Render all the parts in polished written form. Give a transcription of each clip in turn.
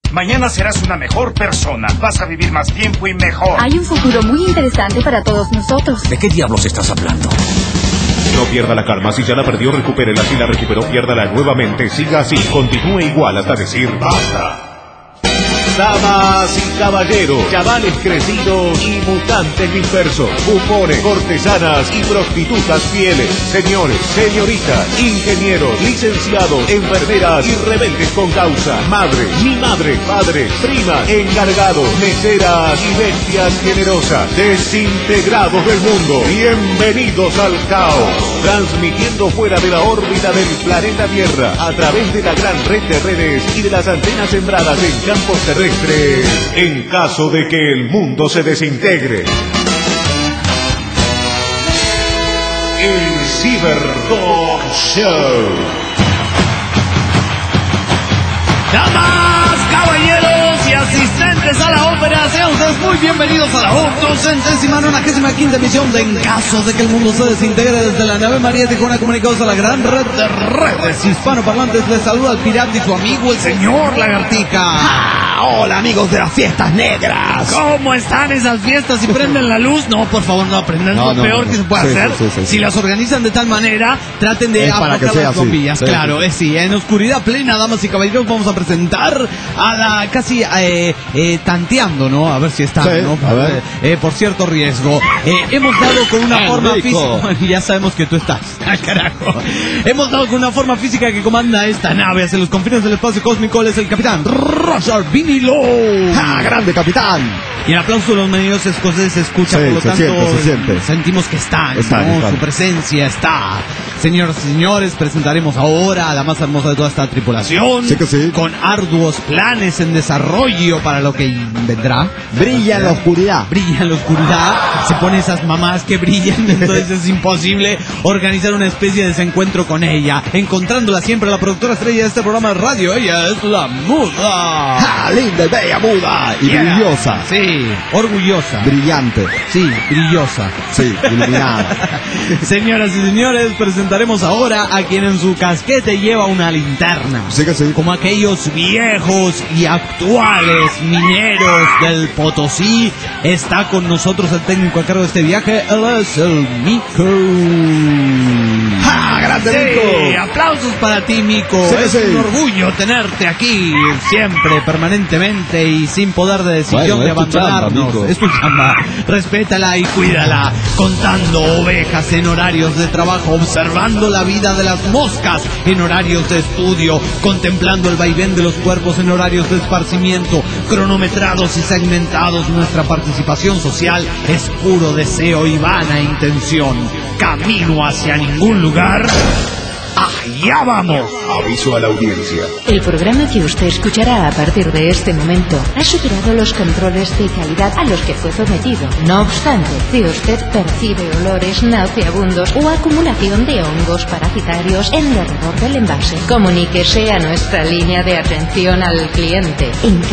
Mañana serás una mejor persona. Vas a vivir más tiempo y mejor. Hay un futuro muy interesante para todos nosotros. ¿De qué diablos estás hablando? No pierda la calma, si ya la perdió, recupérela. Si la recuperó, piérdala nuevamente. Siga así, continúe igual hasta decir ¡basta! Damas y caballeros, chavales crecidos y mutantes dispersos, bufones, cortesanas y prostitutas fieles, señores, señoritas, ingenieros, licenciados, enfermeras y rebeldes con causa, madres, mi madre, padres, primas, encargados, meseras y bestias generosas, desintegrados del mundo, bienvenidos al caos, transmitiendo fuera de la órbita del planeta Tierra, a través de la gran red de redes y de las antenas sembradas en campos terrestres, en caso de que el mundo se desintegre. El Ciberdog Show. Damas, caballeros y asistentes a la ópera, sean ustedes muy bienvenidos a la 295ª emisión de En caso de que el mundo se desintegre, desde la nave María Tijuana, comunicados a la gran red de redes hispanoparlantes. Les saluda el pirata y su amigo el señor Lagartica. Hola amigos de las fiestas negras. ¿Cómo están esas fiestas? Si prenden la luz, no, por favor, no prendan. Lo peor que se puede hacer. Si las organizan de tal manera, traten de apagar las bombillas. Claro, sí. En oscuridad plena, damas y caballeros, vamos a presentar a la casi tanteando, ¿no? A ver si está, ¿no? A ver. Por cierto riesgo. Hemos dado con una forma física. Ya sabemos que tú estás. ¡Al carajo! Hemos dado con una forma física que comanda esta nave hacia los confines del espacio cósmico. Él es el capitán Roger Vinilo. ¡Ah, grande capitán! Y el aplauso de los medios escoceses se escucha, por lo tanto, se siente. Sentimos que están. Su presencia está. Señoras y señores, presentaremos ahora a la más hermosa de toda esta tripulación, con arduos planes en desarrollo para lo que vendrá. Brilla en la oscuridad. Brilla en la oscuridad. Se ponen esas mamás que brillan, entonces es imposible organizar una especie de desencuentro con ella. Encontrándola siempre, la productora estrella de este programa de radio, ella es la muda. ¡Ja! Linda y bella, muda y brillosa. Sí, orgullosa. Brillante. Sí, brillosa. Sí, iluminada. Señoras y señores, presentaremos ahora a quien en su casquete lleva una linterna. Sí. Como aquellos viejos y actuales mineros del Potosí, está con nosotros el técnico a cargo de este viaje. Él es el Mico. ¡Ja! ¡Grande Mico! Aplausos para ti, Mico. Es un orgullo tenerte aquí siempre, permanentemente y sin poder de decisión de abandonarnos. Es tu chamba. Respétala y cuídala. Contando ovejas en horarios de trabajo, observando la vida de las moscas en horarios de estudio, contemplando el vaivén de los cuerpos en horarios de esparcimiento, cronometrados y segmentados. Nuestra participación social es puro deseo y vana intención. Camino hacia ningún lugar. ¡Allá vamos! Aviso a la audiencia. El programa que usted escuchará a partir de este momento ha superado los controles de calidad a los que fue sometido. No obstante, si usted percibe olores nauseabundos o acumulación de hongos parasitarios en derredor del envase, comuníquese a nuestra línea de atención al cliente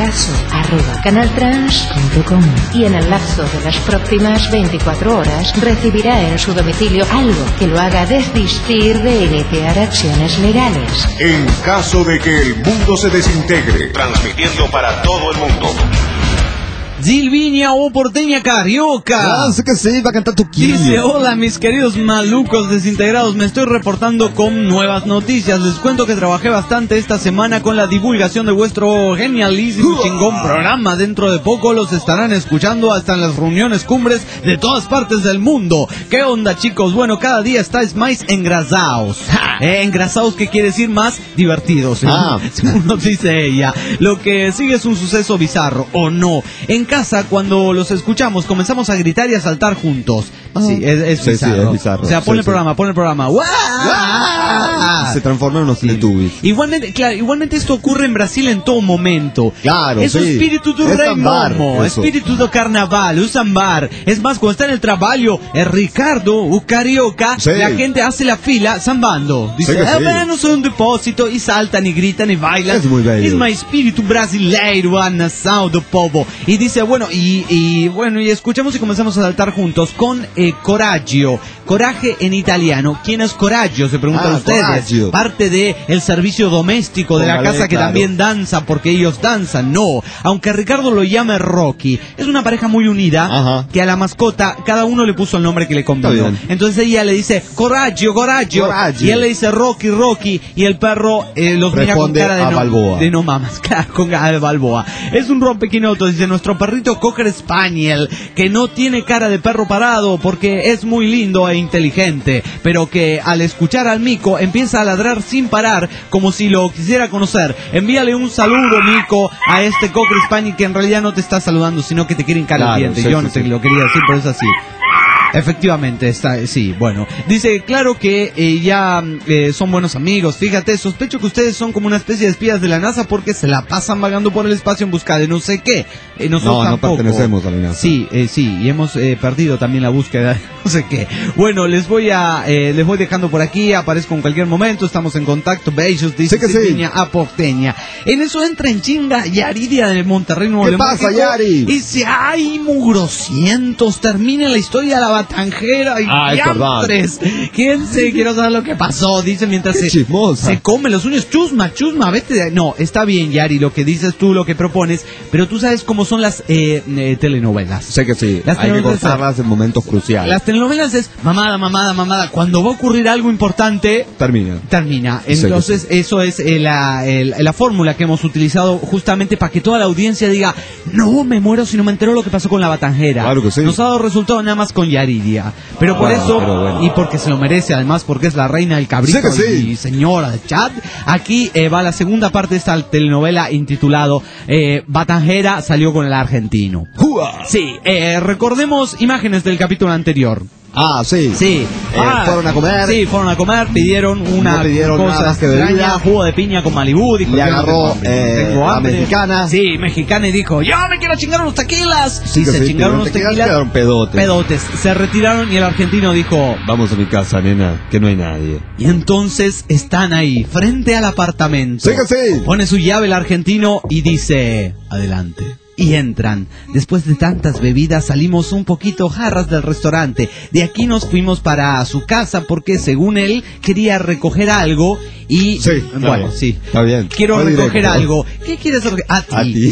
encaso@canaltrans.com y en el lapso de las próximas 24 horas recibirá en su domicilio algo que lo haga desistir de iniciar acciones legales. En caso de que el mundo se desintegre, transmitiendo para todo el mundo. Silvinia o porteña carioca. Sé que sí, va a cantar tu Dice: hola mis queridos malucos desintegrados, me estoy reportando con nuevas noticias. Les cuento que trabajé bastante esta semana con la divulgación de vuestro genialísimo chingón programa. Dentro de poco los estarán escuchando hasta en las reuniones cumbres de todas partes del mundo. ¿Qué onda, chicos? Bueno, cada día estáis más engrasados. Engrasados, ¿qué quiere decir? Más divertidos, según nos dice ella. Lo que sigue es un suceso bizarro, ¿o no? En casa, cuando los escuchamos, comenzamos a gritar y a saltar juntos. Sí, es bizarro. Sí, es bizarro. O sea, pon el programa. ¡Wow! Se transforma en unos Teletubbies. Igualmente esto ocurre en Brasil en todo momento. Claro, es un espíritu do rei momo, espíritu do carnaval, o sambar. Es más, cuando está en el trabalho, el Ricardo, o carioca, la gente hace la fila zambando. Dice, no soy un depósito, y saltan y gritan y bailan. Es muy bello. Es más espíritu brasileiro, a nação do povo. Y dice, bueno, y escuchamos y comenzamos a saltar juntos con coraggio, coraje en italiano. ¿Quién es coraggio? Se preguntan ustedes. sentido. parte de el servicio doméstico de la Póngale, casa que claro. también danza porque ellos danzan. No, aunque Ricardo lo llame Rocky, es una pareja muy unida. Ajá. Que a la mascota cada uno le puso el nombre que le convino. Está bien. Entonces ella le dice Coraggio, Coraggio, Coraggio. y él le dice Rocky, Rocky, y el perro los mira con Responde cara de a no, Balboa. de no mamas, claro, con cara de Balboa. Es un rompequinoto, dice nuestro perrito Cocker Spaniel, que no tiene cara de perro parado porque es muy lindo e inteligente, pero que al escuchar al Mico empieza a ladrar sin parar, como si lo quisiera conocer. Envíale un saludo, Mico, a este Cocker Spaniel que en realidad no te está saludando, sino que te quiere hincar el diente. Sí, Yo sí, no te sí. lo quería decir, pero es así. Efectivamente, está, sí, bueno. Dice, claro que ya son buenos amigos. Fíjate, sospecho que ustedes son como una especie de espías de la NASA porque se la pasan vagando por el espacio en busca de no sé qué. Nosotros No tampoco. pertenecemos a la NASA. Sí, sí, y hemos perdido también la búsqueda de no sé qué. Bueno, les voy dejando por aquí, aparezco en cualquier momento, estamos en contacto. Bellos, dice Sí que sí. Silvinia Aporteña. En eso entra en chinga Yaridia de Monterrey, Nuevo ¿Qué León, pasa, México, Yari? y dice, ay, mugrosientos, termina la historia de la Batanjera y Ah, es verdad. diantres. Quiero saber lo que pasó, dice mientras Qué se chismosa. come los uñas. Chusma, vete de... No, está bien, Yari, lo que dices tú, lo que propones, pero tú sabes cómo son las telenovelas. Sé que sí, Las hay que telenovelas- cortarlas en momentos cruciales. Las telenovelas es mamada. Cuando va a ocurrir algo importante, termina. Entonces, eso es la fórmula que hemos utilizado justamente para que toda la audiencia diga, no me muero si no me entero lo que pasó con la Batanjera. Claro que sí. Nos ha dado resultado nada más con Yaridia. Pero por Bueno, eso, pero bueno. y porque se lo merece, además porque es la reina del cabrito Sí que sí. y señora de chat, aquí va la segunda parte de esta telenovela intitulado Batanjera salió con el argentino. ¡Jua! Sí, recordemos imágenes del capítulo anterior. Ah, sí. Sí. Fueron a comer. Sí, fueron a comer, pidieron una No pidieron cosa nada más que extraña, bebida. jugo de piña con Malibú, dijo, Le yo no agarró, tengo hambre, tengo la hambre. mexicana. Sí, mexicana, y dijo, yo me quiero chingar unos tequilas. Sí, Sí, que se sí, chingaron unos tequilas, tequilas. quedaron pedotes. Pedotes. Se retiraron y el argentino dijo, Vamos a mi casa, nena, que no hay nadie. y entonces están ahí, frente al apartamento. Sí que sí. Pone su llave el argentino y dice, adelante. Y entran. Después de tantas bebidas salimos un poquito jarras del restaurante. De aquí nos fuimos para su casa porque según él quería recoger algo y... Sí, está bueno, bien. sí. Está bien. Quiero Fue recoger directo. algo. ¿Qué quieres recoger? A ti. A ti.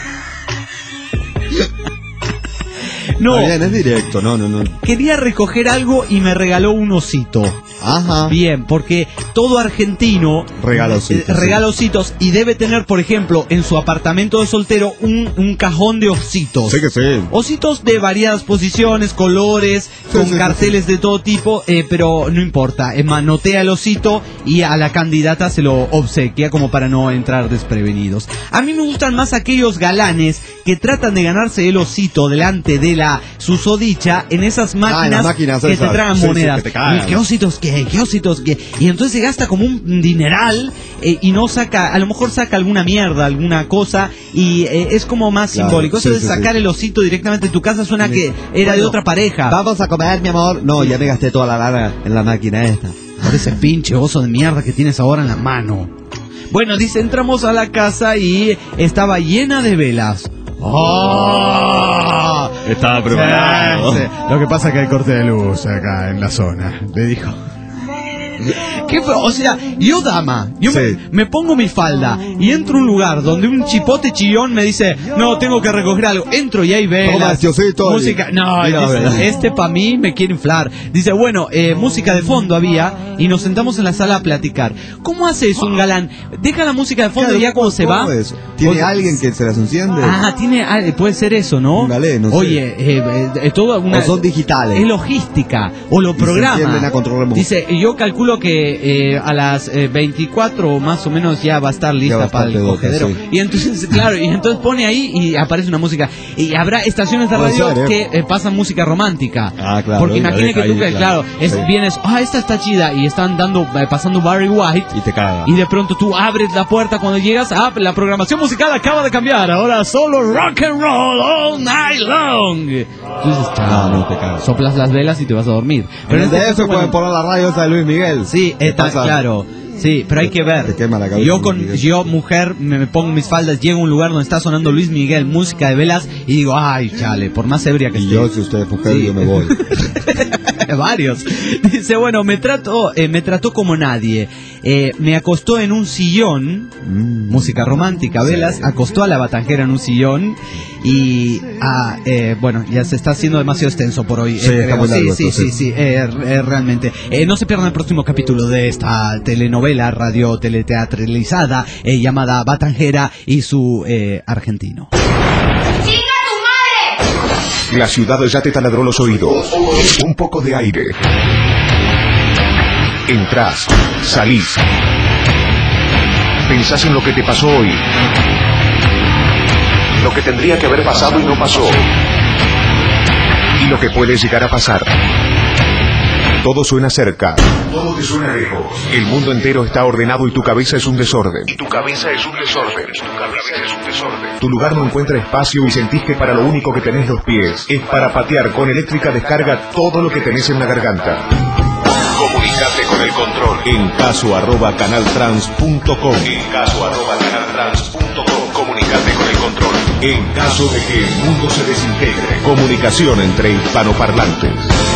No, Está bien, es directo, no. quería recoger algo y me regaló un osito. Ajá. Bien, porque todo argentino Regala ositos, regala ositos y debe tener, por ejemplo, en su apartamento de soltero un cajón de ositos. Sí que sí. Ositos de variadas posiciones, colores, Sí, con sí, carteles de todo tipo, pero no importa. Manotea el osito y a la candidata se lo obsequia como para no entrar desprevenidos. A mí me gustan más aquellos galanes que tratan de ganarse el osito delante de la susodicha en esas máquinas, las máquinas que esas. te tragan Sí, sí, monedas. que te cagan. ¿Qué ositos qué? ¿Qué ositos qué? Y entonces se gasta como un dineral y no saca, a lo mejor saca alguna mierda, alguna cosa y es como más Claro, simbólico. Eso sí, de sí, sacar sí. el osito directamente de tu casa suena que era de Bueno, otra pareja. Vamos a comer, mi amor. No, ya me gasté toda la lana en la máquina esta. Por ese pinche oso de mierda que tienes ahora en la mano. Bueno, dice, entramos a la casa y estaba llena de velas. ¡Oh! Estaba Sí, sí. Lo que pasa es que hay corte de luz acá en la zona, le dijo. O sea, yo dama, yo Sí. me pongo mi falda y entro a un lugar donde un chipote chillón me dice, no, tengo que recoger algo. Entro y hay Toma, velas, Diosito, música. No, mira, dice, ¿verdad? este pa' mí me quiere inflar. Dice, bueno, música de fondo había y nos sentamos en la sala a platicar. ¿Cómo hace eso un galán? Deja la música de fondo Claro, y ya cuando se va. ¿cómo es? ¿Tiene O sea, alguien que se las enciende? Ah, puede ser eso, ¿no? Un galé, no sé. Oye, toda una... O son digitales. Es logística, o lo Y se programa. encienden a control remoto. Dice, yo calculo que a las 24 más o menos ya va a estar Ya va lista a estar para el pedota, cogedero. sí. Y entonces, claro, y entonces pone ahí y aparece una música. Y habrá estaciones de Puede radio ser, que pasan música romántica. Ah, claro, Porque y la imagine que deja tú, ahí, claro, claro. Sí. vienes, esta está chida, y están pasando Barry White. Y te caga. Y de pronto tú abres la puerta cuando llegas, la programación musical acaba de cambiar, ahora solo rock and roll all night long. Entonces, chao, No, te cagas. soplas las velas y te vas a dormir. Pero en este de caso, eso pueden poner la radio esa de Luis Miguel. sí, ¿Qué está pasa? claro. Sí, pero hay que ver. Te quema la cabeza, Yo Luis Miguel. yo mujer me pongo mis faldas, llego a un lugar donde está sonando Luis Miguel, música de velas y digo, ay, chale, por más ebria que Y esté. yo, si usted es mujer, Sí. yo me voy. Varios. Dice, bueno, me trató como nadie. me acostó en un sillón, música romántica, velas, acostó a la batanjera en un sillón y bueno, ya se está haciendo demasiado extenso por hoy. Sí, realmente. No se pierdan el próximo capítulo de esta telenovela radio teleteatralizada llamada Batanjera y su argentino. La ciudad ya te taladró los oídos. Un poco de aire. Entrás, salís. Pensás en lo que te pasó hoy. Lo que tendría que haber pasado y no pasó. Y lo que puede llegar a pasar. Todo suena cerca. Todo te suena lejos. El mundo entero está ordenado y tu cabeza es un desorden. Tu lugar no encuentra espacio y sentís que para lo único que tenés los pies es para patear con eléctrica descarga todo lo que tenés en la garganta. Comunicate con el control en caso@canaltrans.com. Comunicate con el control en caso de que el mundo se desintegre. Comunicación entre hispanoparlantes.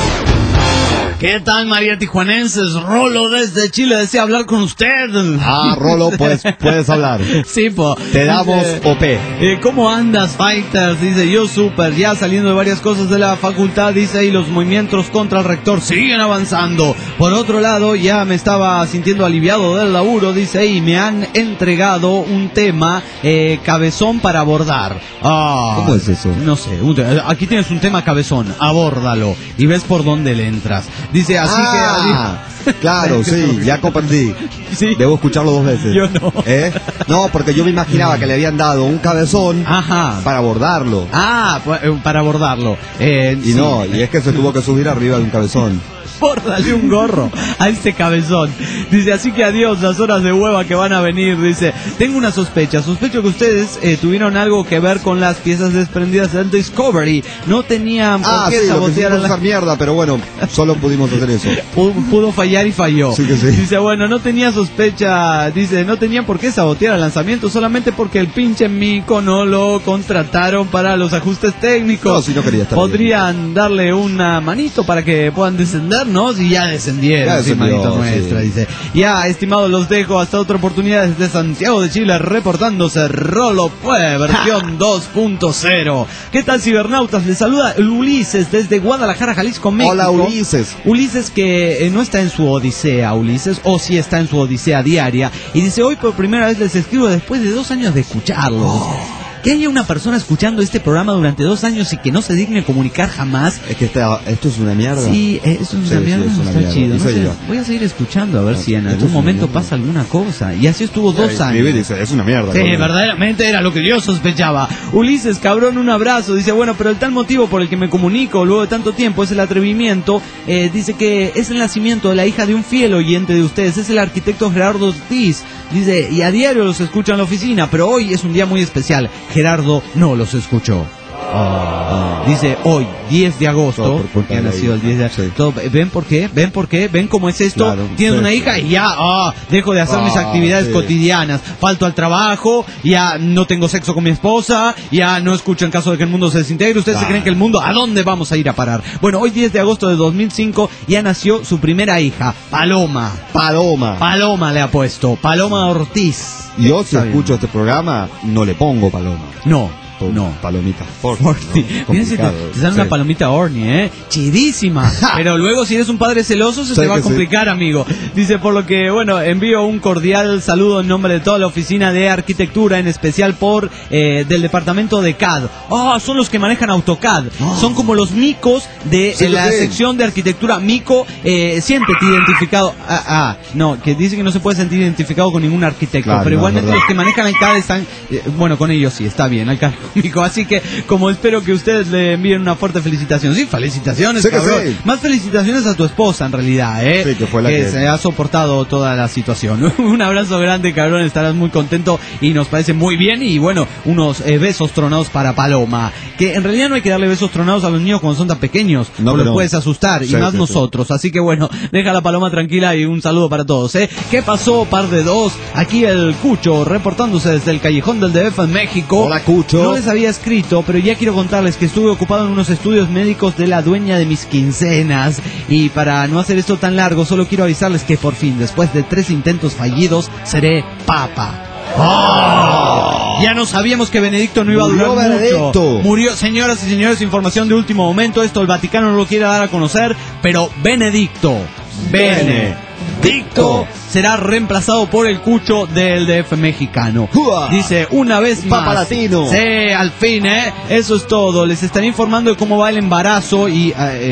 ¿Qué tal, María Tijuanenses? Rolo desde Chile desea hablar con usted. Rolo, pues puedes hablar. Sí, te damos OP. ¿Cómo andas, Fighters? Dice, yo súper, ya saliendo de varias cosas de la facultad, dice, y los movimientos contra el rector siguen avanzando. Por otro lado, ya me estaba sintiendo aliviado del laburo, dice, y me han entregado un tema cabezón para abordar. ¿Cómo es eso? No sé, aquí tienes un tema cabezón, abórdalo, y ves por dónde le entras. Dice, así que... Claro, sí, ya comprendí. ¿Sí? Debo escucharlo 2 veces. Yo no. No, porque yo me imaginaba que le habían dado un cabezón para abordarlo. Para abordarlo. Y no, y es que se tuvo que subir arriba de un cabezón. Dale un gorro a este cabezón. Dice, así que adiós las horas de hueva que van a venir. Dice, tengo una sospecha. Sospecho que ustedes tuvieron algo que ver con las piezas desprendidas del Discovery. No tenían por qué sabotear esa mierda, pero bueno, solo pudimos hacer eso. Pudo fallar y falló. Sí que sí. Dice, bueno, no tenía sospecha. Dice, no tenían por qué sabotear el lanzamiento solamente porque el pinche mico no lo contrataron para los ajustes técnicos. No, si no quería estar podrían bien. Darle una manito para que puedan descender, ¿no? Si ya descendieron, sí, manito nuestra, dice. Ya, estimados, los dejo hasta otra oportunidad desde Santiago de Chile, reportándose Rolo Pue, versión 2.0. ¿Qué tal, cibernautas? Les saluda Ulises desde Guadalajara, Jalisco, México. Hola, Ulises. Ulises que no está en su odisea, Ulises, o sí está en su odisea diaria, y dice, hoy por primera vez les escribo después de 2 años de escucharlos. Que haya una persona escuchando este programa durante 2 años y que no se digne comunicar jamás. Es que esto es una mierda. Sí, esto es una mierda, sí, es una está mierda. chido. No sé, yo. voy a seguir escuchando a ver si en algún momento pasa alguna cosa. Y así estuvo 2 años. Dice, es una mierda. Sí, verdaderamente era lo que yo sospechaba. Ulises, cabrón, un abrazo. Dice, bueno, pero el tal motivo por el que me comunico luego de tanto tiempo es el atrevimiento. Dice que es el nacimiento de la hija de un fiel oyente de ustedes. Es el arquitecto Gerardo Ortiz. Dice, y a diario los escucho en la oficina, pero hoy es un día muy especial. Gerardo no los escuchó. Dice hoy, 10 de agosto, porque ha nacido el 10 de agosto. Sí. ¿Ven por qué? ¿Ven por qué? ¿Ven cómo es esto? Claro, tienes una hija y ya, dejo de hacer mis actividades cotidianas. Falto al trabajo, ya no tengo sexo con mi esposa, ya no escucho en caso de que el mundo se desintegre. ¿Ustedes se creen que el mundo, a dónde vamos a ir a parar? Bueno, hoy 10 de agosto de 2005 ya nació su primera hija, Paloma. Paloma le ha puesto, Paloma Ortiz. Yo si escucho este programa, no le pongo Paloma. No. Palomita Orni. Te dan una palomita Orni, chidísima. Pero luego si eres un padre celoso se te va a complicar, amigo. Dice, por lo que, bueno, envío un cordial saludo en nombre de toda la oficina de arquitectura, en especial por del departamento de CAD. Son los que manejan AutoCAD. Son como los micos de la sección de arquitectura. Mico, siéntete identificado. No, que dice que no se puede sentir identificado con ningún arquitecto. Claro, pero igualmente los que manejan el CAD están, bueno, con ellos sí, está bien, al cargo. Así que, como espero que ustedes le envíen una fuerte felicitación. Sí, felicitaciones, cabrón. Sí. Más felicitaciones a tu esposa, en realidad, Sí, que fue la que se ha soportado toda la situación. Un abrazo grande, cabrón. Estarás muy contento y nos parece muy bien. Y bueno, unos besos tronados para Paloma. Que en realidad no hay que darle besos tronados a los niños cuando son tan pequeños. No los puedes asustar, y más nosotros. Así que bueno, deja a la Paloma tranquila y un saludo para todos, ¿Qué pasó, par de dos? Aquí el Cucho, reportándose desde el Callejón del DF en México. Hola, Cucho. les había escrito, pero ya quiero contarles que estuve ocupado en unos estudios médicos de la dueña de mis quincenas. Y para no hacer esto tan largo, solo quiero avisarles que por fin, después de 3 intentos fallidos, seré papa. ¡Oh! Ya no sabíamos que Benedicto no iba a durar mucho. Murió, señoras y señores, información de último momento. Esto el Vaticano no lo quiere dar a conocer, pero Benedicto será reemplazado por el Cucho del DF mexicano. Dice, una vez más. Papa Latino. Sí, al fin, eso es todo. Les estaré informando de cómo va el embarazo y...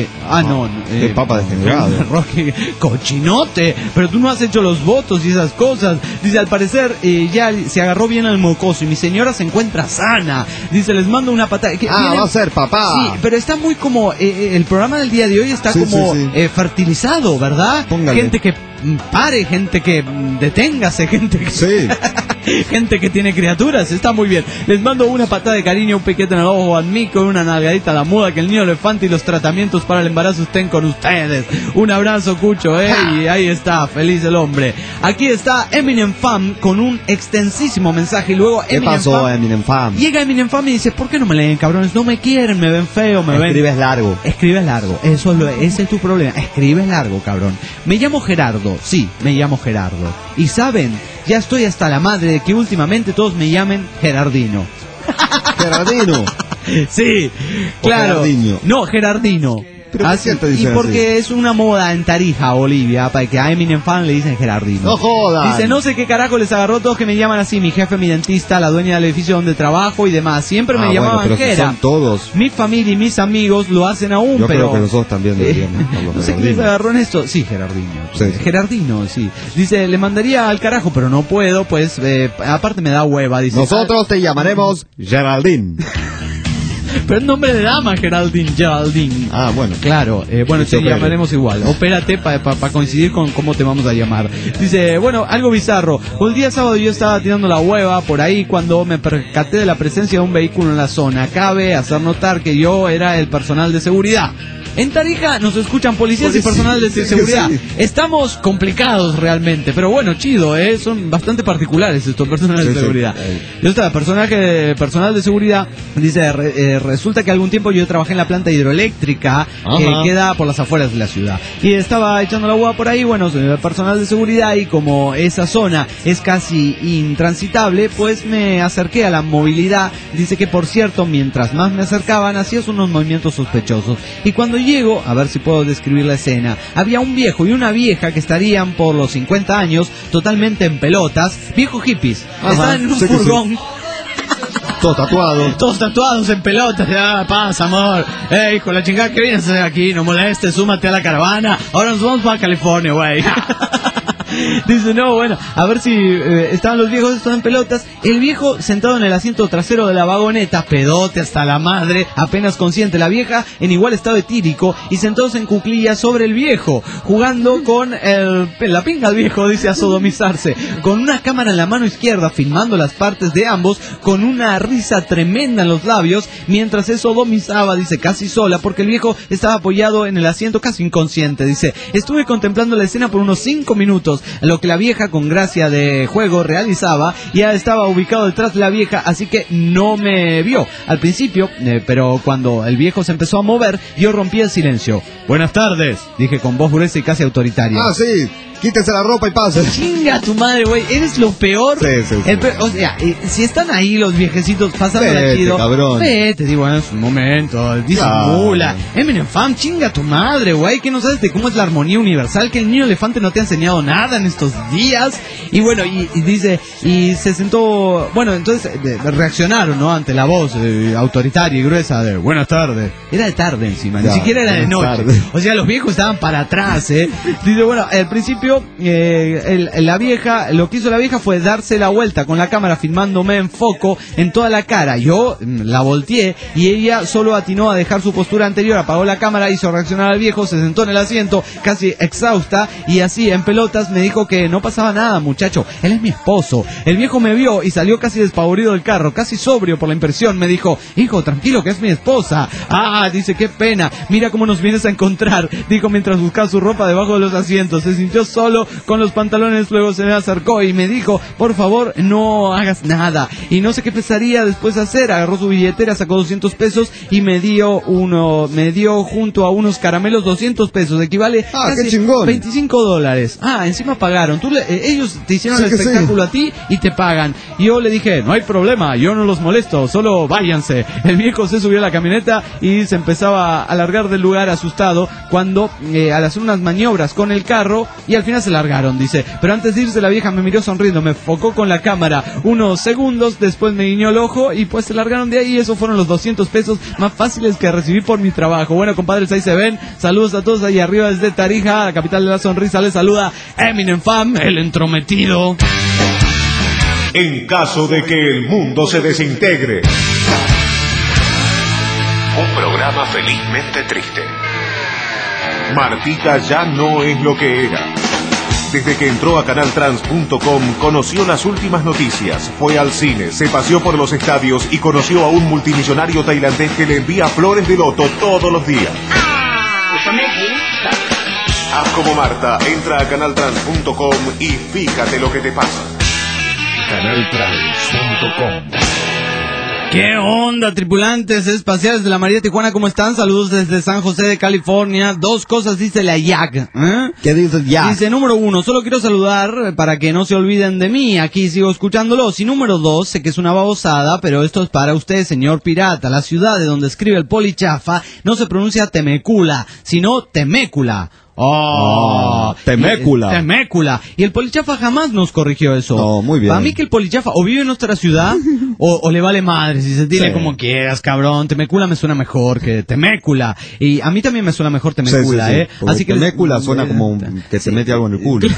el Papa degenerado. Roque, cochinote. Pero tú no has hecho los votos y esas cosas. Dice, al parecer ya se agarró bien al mocoso y mi señora se encuentra sana. Dice, les mando una patada. Va a ser papá. Sí, pero está muy como... el programa del día de hoy está fertilizado, ¿verdad? Póngale. Gente que pare, gente que deténgase, gente que... Sí. Gente que tiene criaturas, está muy bien. Les mando una patada de cariño, un piquete en el ojo a mí, con una nalgadita a la muda, que el niño elefante y los tratamientos para el embarazo estén con ustedes. Un abrazo, Cucho, y ahí está, feliz el hombre. Aquí está Eminem Fam con un extensísimo mensaje y luego ¿Qué pasó, Eminem Fam? Llega Eminem Fam y dice, ¿por qué no me leen, cabrones? No me quieren, me ven feo, me ven... Escribes largo. Escribes largo, ese es tu problema, escribes largo, cabrón. Me llamo Gerardo, sí, me llamo Gerardo. Y saben, ya estoy hasta la madre de que últimamente todos me llamen Gerardino. ¿Gerardino? Sí, claro. Gerardino. No, Gerardino. Así, y porque así es una moda en Tarija, Bolivia, para que a Eminem Fan le dicen Gerardino. No jodas. Dice, no sé qué carajo les agarró todos que me llaman así, mi jefe, mi dentista, la dueña del edificio donde trabajo y demás. Siempre me llamaban pero Gera. son todos. Mi familia y mis amigos lo hacen aún, Yo pero... creo que nosotros también deberíamos. No sé qué les agarró en esto. Sí, Gerardino. Sí. Gerardino, sí. Dice, le mandaría al carajo, pero no puedo, pues, aparte me da hueva. Dice, nosotros te llamaremos Geraldine. Pero es nombre de dama, Geraldine. Ah, bueno. Claro, te llamaremos igual. Opérate para coincidir con cómo te vamos a llamar. Dice, algo bizarro. Un día sábado yo estaba tirando la hueva por ahí cuando me percaté de la presencia de un vehículo en la zona. Cabe hacer notar que yo era el personal de seguridad. En Tarija nos escuchan policías y personal de seguridad. Sí. Estamos complicados realmente, pero chido, son bastante particulares estos personales de seguridad. Yo estaba personal de seguridad, dice, resulta que algún tiempo yo trabajé en la planta hidroeléctrica que queda por las afueras de la ciudad. Y estaba echando la hueá por ahí, soy personal de seguridad y como esa zona es casi intransitable, pues me acerqué a la movilidad. Dice que por cierto, mientras más me acercaban, hacías unos movimientos sospechosos. Y cuando llego, a ver si puedo describir la escena, había un viejo y una vieja que estarían por los 50 años, totalmente en pelotas, viejos hippies. Estaban en un furgón. Sí. Todos tatuados en pelotas. Ya pasa, amor. Hijo, la chingada, ¿qué vienes a hacer aquí? No molestes, súmate a la caravana. Ahora nos vamos para California, güey. Dice, a ver si estaban los viejos estos en pelotas. El viejo sentado en el asiento trasero de la vagoneta, pedote hasta la madre, apenas consciente. La vieja en igual estado etírico y sentados en cuclillas sobre el viejo, jugando con la pinga al viejo, dice, a sodomizarse, con una cámara en la mano izquierda, filmando las partes de ambos, con una risa tremenda en los labios, mientras se sodomizaba, dice, casi sola, porque el viejo estaba apoyado en el asiento casi inconsciente. Dice, estuve contemplando la escena por unos 5 minutos, lo que la vieja con gracia de juego realizaba. Ya estaba ubicado detrás de la vieja, así que no me vio al principio, pero cuando el viejo se empezó a mover, yo rompí el silencio. Buenas tardes, dije con voz gruesa y casi autoritaria. Ah, sí. Quítese la ropa y pase. Chinga tu madre, güey. Eres lo peor. Sí. O sea, si están ahí los viejecitos pasándola chido, cabrón. Vete, digo, es un momento. Disimula. Eminem Fam, chinga tu madre, güey. Que no sabes de cómo es la armonía universal. Que el niño elefante no te ha enseñado nada en estos días. Y y dice, y se sentó. Entonces reaccionaron, ¿no? Ante la voz autoritaria y gruesa de buenas tardes. Era de tarde encima, ni siquiera era de noche. Tarde. O sea, los viejos estaban para atrás, Dice, al principio. La vieja, lo que hizo la vieja fue darse la vuelta con la cámara filmándome en foco en toda la cara. Yo la volteé y ella solo atinó a dejar su postura anterior, apagó la cámara, hizo reaccionar al viejo, se sentó en el asiento casi exhausta y así en pelotas me dijo que no pasaba nada, muchacho, él es mi esposo. El viejo me vio y salió casi despavorido del carro, casi sobrio por la impresión. Me dijo, hijo, tranquilo que es mi esposa. Dice, qué pena, mira cómo nos vienes a encontrar, dijo mientras buscaba su ropa debajo de los asientos. Se sintió solo con los pantalones. Luego se me acercó y me dijo, por favor, no hagas nada. Y no sé qué pensaría después hacer. Agarró su billetera, sacó 200 pesos y me dio junto a unos caramelos 200 pesos. Equivale casi qué chingón. $25. Encima pagaron. Ellos te hicieron el espectáculo a ti y te pagan. Y yo le dije, no hay problema, yo no los molesto, solo váyanse. El viejo se subió a la camioneta y se empezaba a largar del lugar asustado cuando al hacer unas maniobras con el carro y al final se largaron, dice. Pero antes de irse la vieja me miró sonriendo, me enfocó con la cámara unos segundos, después me guiñó el ojo y pues se largaron de ahí. Y esos fueron los 200 pesos más fáciles que recibí por mi trabajo. Bueno, compadres, ahí se ven. Saludos a todos ahí arriba desde Tarija, la capital de la sonrisa. Les saluda Eminem Fam, el entrometido. En caso de que el mundo se desintegre. Un programa felizmente triste. Martica ya no es lo que era. Desde que entró a canaltrans.com conoció las últimas noticias, fue al cine, se paseó por los estadios y conoció a un multimillonario tailandés que le envía flores de loto todos los días. Eso me gusta. Haz como Marta, entra a canaltrans.com y fíjate lo que te pasa. canaltrans.com. ¿Qué onda, tripulantes espaciales de la María Tijuana? ¿Cómo están? Saludos desde San José de California. Dos cosas dice la YAG. ¿Qué dice YAG? Dice, número 1, solo quiero saludar para que no se olviden de mí. Aquí sigo escuchándolos. Y número 2, sé que es una babosada, pero esto es para usted, señor pirata. La ciudad de donde escribe el Polichafa no se pronuncia Temecula, sino Temécula. Temécula. Temécula. Y el Polichafa jamás nos corrigió eso. No, muy bien. Para mí que el Polichafa o vive en nuestra ciudad o le vale madre. Si se tiene como quieras, cabrón. Temécula me suena mejor que Temécula. Y a mí también me suena mejor Temécula, sí. Así que Temécula suena como que te mete algo en el culo.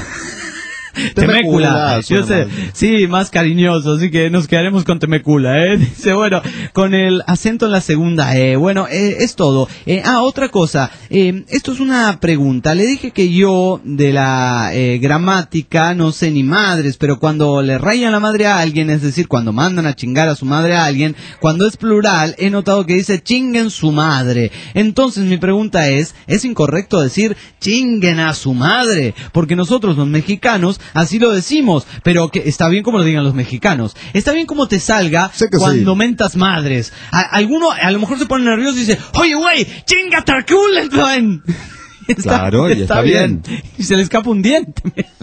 Temecula, yo sé, sí, más cariñoso, así que nos quedaremos con Temecula, dice, bueno, con el acento en la segunda, es todo. Otra cosa, esto es una pregunta, le dije que yo de la gramática no sé ni madres, pero cuando le rayan la madre a alguien, es decir, cuando mandan a chingar a su madre a alguien, cuando es plural, he notado que dice chinguen su madre. Entonces mi pregunta es incorrecto decir chinguen a su madre, porque nosotros los mexicanos así lo decimos, pero que está bien como lo digan los mexicanos. Está bien como te salga cuando mentas madres. Alguno a lo mejor se pone nervioso y dice, oye güey, chingate al culo. Claro, y está bien. Y se le escapa un diente.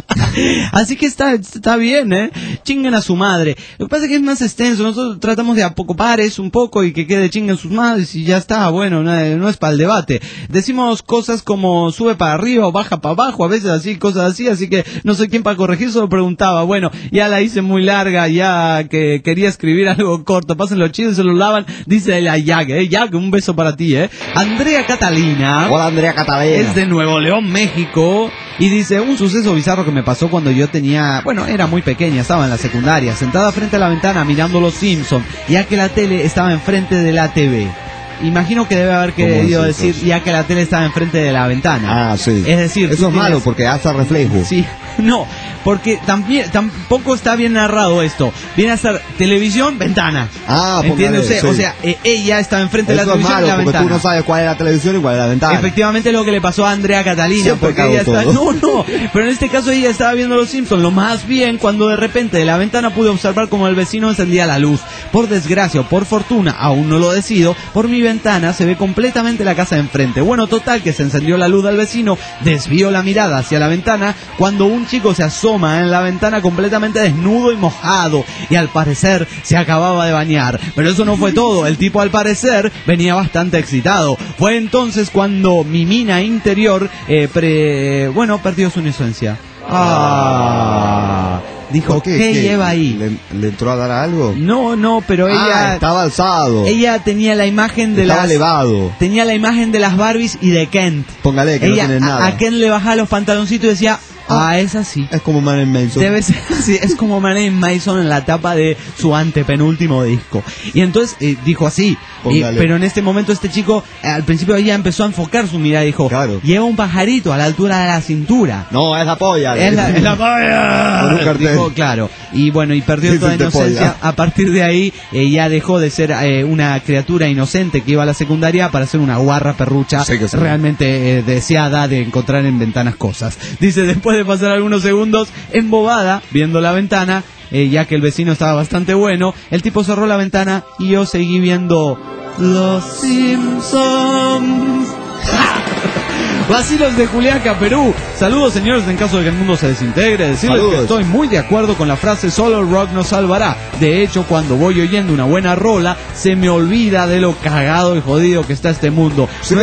Así que está bien, Chinguen a su madre. Lo que pasa es que es más extenso. Nosotros tratamos de acopar eso un poco y que quede chinguen sus madres y ya está. Bueno, no es para el debate. Decimos cosas como sube para arriba o baja para abajo, a veces así, cosas así. Así que no sé quién para corregir, solo preguntaba. Bueno, ya la hice muy larga, ya que quería escribir algo corto. Pasen los chidos, se lo lavan. Dice la Yag, Yag, un beso para ti, Andrea Catalina. Hola, Andrea Catalina. De Nuevo León, México, y dice, un suceso bizarro que me pasó cuando yo era muy pequeña, estaba en la secundaria, sentada frente a la ventana mirando Los Simpsons, ya que la tele estaba enfrente de la TV. Imagino que debe haber querido decir ya que la tele estaba enfrente de la ventana. Ah, sí. Es decir, eso es malo porque hace reflejo. Sí, no, porque tampoco está bien narrado esto. Viene a ser televisión, ventana. ¿Entiende usted? Sí. O sea, ella estaba enfrente de la televisión y la ventana. Tú no sabes cuál es la televisión y cuál es la ventana. Efectivamente, es lo que le pasó a Andrea Catalina. Siempre porque ella está... No, pero en este caso ella estaba viendo Los Simpsons. Lo más bien cuando de repente de la ventana pude observar como el vecino encendía la luz. Por desgracia o por fortuna, aún no lo decido, por mi ventana se ve completamente la casa de enfrente. Bueno, total, que se encendió la luz del vecino, desvió la mirada hacia la ventana cuando un chico se asoma en la ventana completamente desnudo y mojado, y al parecer se acababa de bañar. Pero eso no fue todo, el tipo al parecer venía bastante excitado. Fue entonces cuando mi mina interior perdió su inocencia. Dijo, ¿qué lleva ahí? ¿Le entró a dar algo? No, pero ella... estaba alzado. Ella tenía la imagen de estaba elevado. Tenía la imagen de las Barbies y de Kent. Póngale, que ella, no tiene nada. A Kent le bajaba los pantaloncitos y decía... es así. Es como Marilyn Manson. Debe ser así, es como Marilyn Manson en la tapa de su antepenúltimo disco. Y entonces dijo así, pero en este momento este chico, al principio ella empezó a enfocar su mirada y dijo, lleva un pajarito a la altura de la cintura. No, es la polla. Es la polla. Con un cartel. Dijo, claro. Y bueno, y perdió toda inocencia. A partir de ahí, ya dejó de ser una criatura inocente que iba a la secundaria para ser una guarra perrucha realmente deseada de encontrar en ventanas cosas. Dice, después después de pasar algunos segundos embobada viendo la ventana, ya que el vecino estaba bastante bueno, el tipo cerró la ventana y yo seguí viendo Los Simpsons. Vacilos de Juliaca, Perú. Saludos, señores, en caso de que el mundo se desintegre. Decirles que estoy muy de acuerdo con la frase solo el rock nos salvará. De hecho, cuando voy oyendo una buena rola, se me olvida de lo cagado y jodido que está este mundo. No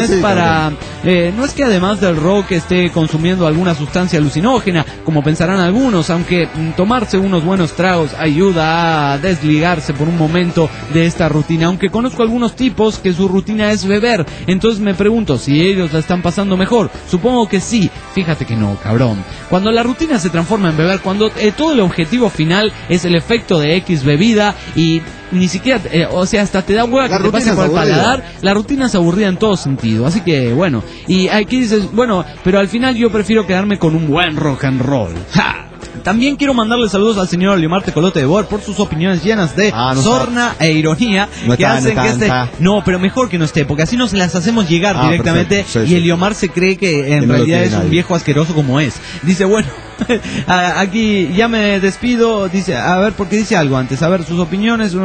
es que además del rock esté consumiendo alguna sustancia alucinógena, como pensarán algunos, aunque tomarse unos buenos tragos ayuda a desligarse por un momento de esta rutina. Aunque conozco algunos tipos que su rutina es beber, entonces me pregunto si ellos la están pasando mejor. Supongo que sí. Fíjate que no, cabrón. Cuando la rutina se transforma en beber, cuando todo el objetivo final es el efecto de X bebida y ni siquiera, o sea, hasta te da hueva que te pase por el paladar, la rutina es aburrida en todo sentido. Así que, bueno, y aquí dices, bueno, pero al final yo prefiero quedarme con un buen rock and roll. ¡Ja! También quiero mandarle saludos al señor Leomar Tecolote de Boer por sus opiniones llenas de sorna e ironía que hacen que No, pero mejor que no esté, porque así nos las hacemos llegar directamente. Sí, y el Leomar se cree que en realidad es un viejo asqueroso como es. Dice, bueno, aquí ya me despido, dice, a ver, porque dice algo antes, a ver, sus opiniones,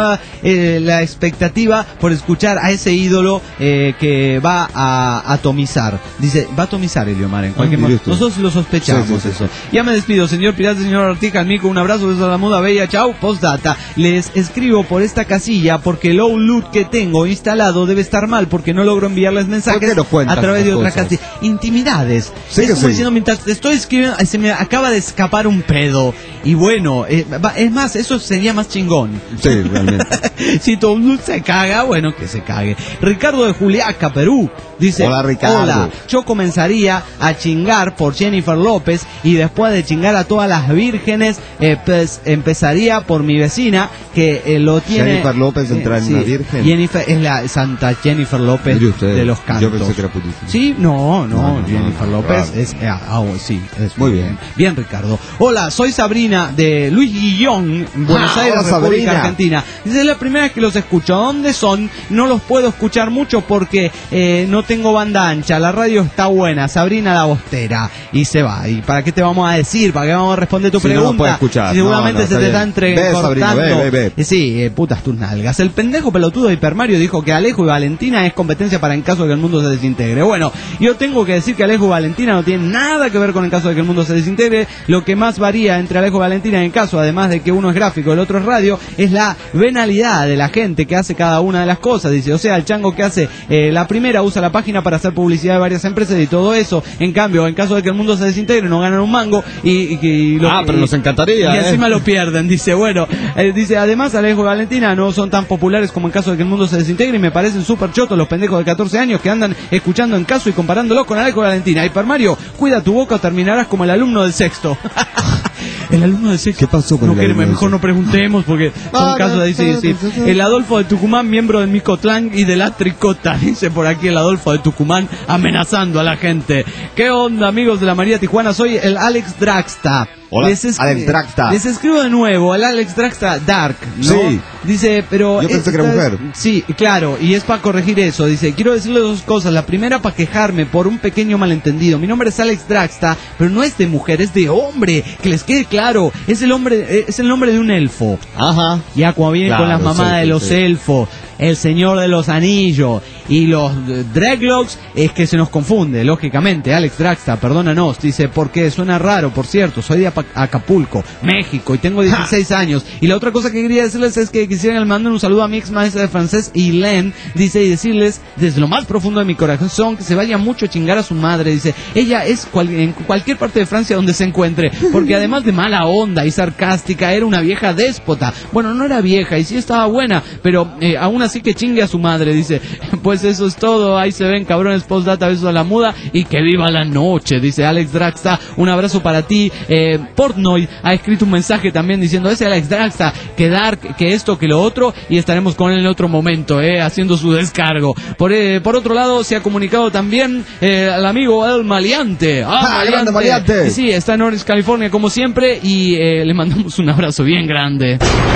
la expectativa por escuchar a ese ídolo que va a atomizar. Dice, va a atomizar el Leomar en cualquier momento. Nosotros lo sospechamos eso. Ya me despido, señor Pirata, señor Artica, Mico, un abrazo desde la muda bella, chau, postdata. Les escribo por esta casilla porque el Outlook que tengo instalado debe estar mal porque no logro enviarles mensajes a través de otra casilla. Intimidades. Sí, es como diciendo, mientras te estoy escribiendo, se me acaba de escapar un pedo. Y bueno, es más, eso sería más chingón. Sí, realmente. Si tu Outlook se caga, bueno, que se cague. Ricardo de Juliaca, Perú, dice, hola, Ricardo. Hola, yo comenzaría a chingar por Jennifer López y después de chingar a todas las vírgenes, pues empezaría por mi vecina que lo tiene. Jennifer López entra en una virgen. Jennifer es la Santa Jennifer López de los cantos. Yo pensé que era putísima. Sí, no, Jennifer López es sí, es muy bien. Bien, Ricardo. Hola, soy Sabrina de Luis Guillón, Buenos Aires, República Argentina. Dice, es la primera vez que los escucho. ¿Dónde son? No los puedo escuchar mucho porque no tengo banda ancha. La radio está buena. Sabrina la Bostera. Y se va. ¿Y para qué te vamos a decir? ¿Para qué vamos a responder tu pregunta? No puedes escuchar. Seguramente se te está entrecortando. Sí, putas tus nalgas. El pendejo pelotudo de Hipermario dijo que Alejo y Valentina es competencia para en caso de que el mundo se desintegre. Bueno, yo tengo que decir que Alejo y Valentina no tienen nada que ver con el caso de que el mundo se desintegre. Lo que más varía entre Alejo y Valentina en caso, además de que uno es gráfico y el otro es radio, es la venalidad de la gente que hace cada una de las cosas. Dice, o sea, el chango que hace la primera usa la página para hacer publicidad de varias empresas y todo eso. En cambio, en caso de que el mundo se desintegre, no ganan un mango pero nos encantaría. Y encima lo pierden. Dice, bueno, dice, además Alejo y Valentina no son tan populares como en caso de que el mundo se desintegre y me parecen súper chotos los pendejos de 14 años que andan escuchando en caso y comparándolos con Alejo y Valentina. Hipermario, cuida tu boca o terminarás como el alumno del sexto. El alumno del sexto. ¿Qué pasó con el alumno? Mejor no preguntemos porque son casos de sí. El Adolfo de Tucumán, miembro del Micotlán y de la Tricota. Dice por aquí el Adolfo de Tucumán amenazando a la gente. ¿Qué onda, amigos de la María Tijuana? Soy el Alex Draxta. Hola, Alex Draxta. Les escribo de nuevo, el Alex Draxta Dark, ¿no? Sí. Dice, pero... Yo pensé que era mujer. Sí, claro, y es para corregir eso. Dice, quiero decirle dos cosas. La primera, para quejarme por un pequeño malentendido. Mi nombre es Alex Draxta, pero no es de mujer, es de hombre. Que les quede claro, es el nombre de un elfo. Ajá. Ya como viene con las mamadas de los elfos, el Señor de los Anillos y los Dreadlocks, es que se nos confunde, lógicamente. Alex Draxta, perdónanos, dice, porque suena raro, por cierto, soy de Acapulco, México, y tengo 16 años. Y la otra cosa que quería decirles es que quisiera que le manden un saludo a mi ex maestra de francés, Hélène, dice, y decirles desde lo más profundo de mi corazón que se vaya mucho a chingar a su madre. Dice, ella es en cualquier parte de Francia donde se encuentre, porque además de mala onda y sarcástica, era una vieja déspota. Bueno, no era vieja y sí estaba buena, pero aún así que chingue a su madre. Dice, pues eso es todo, ahí se ven, cabrones, postdata, besos a la muda y que viva la noche. Dice Alex Draxta, un abrazo para ti. Portnoy ha escrito un mensaje también diciendo, ese Alex Draxta, que Dark, que esto, que lo otro, y estaremos con él en otro momento, haciendo su descargo. Por otro lado, se ha comunicado también el amigo El Maleante. Maleante. Sí, está en Orange, California, como siempre, y le mandamos un abrazo bien grande.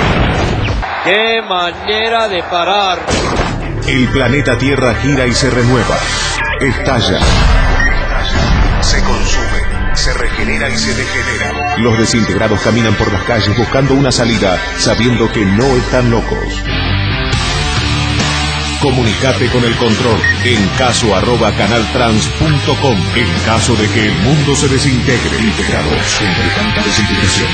¡Qué manera de parar! El planeta Tierra gira y se renueva. Estalla. Se consume. se regenera y se degenera. Los desintegrados caminan por las calles buscando una salida, sabiendo que no están locos. Comunicate con el control en caso@canaltrans.com. En caso de que el mundo se desintegre, integrados entre tanta desintegración.